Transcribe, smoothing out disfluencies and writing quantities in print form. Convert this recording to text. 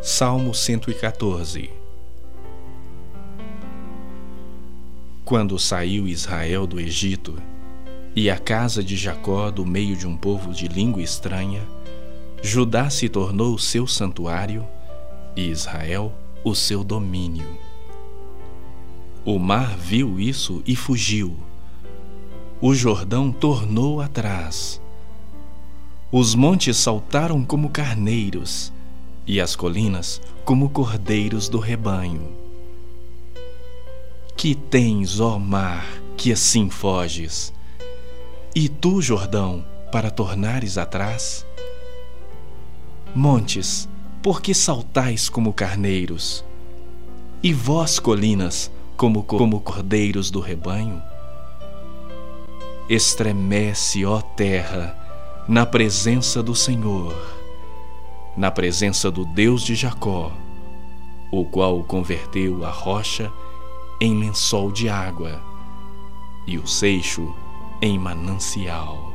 Salmo 114. Quando saiu Israel do Egito, e a casa de Jacó do meio de um povo de língua estranha, Judá se tornou o seu santuário, e Israel o seu domínio. O mar viu isso e fugiu. O Jordão tornou atrás. Os montes saltaram como carneiros, e as colinas como cordeiros do rebanho. Que tens, ó mar, que assim foges? E tu, Jordão, para tornares atrás? Montes, por que saltais como carneiros? E vós, colinas, como cordeiros do rebanho? Estremece, ó terra, na presença do Senhor, na presença do Deus de Jacó, o qual converteu a rocha em lençol de água e o seixo em manancial.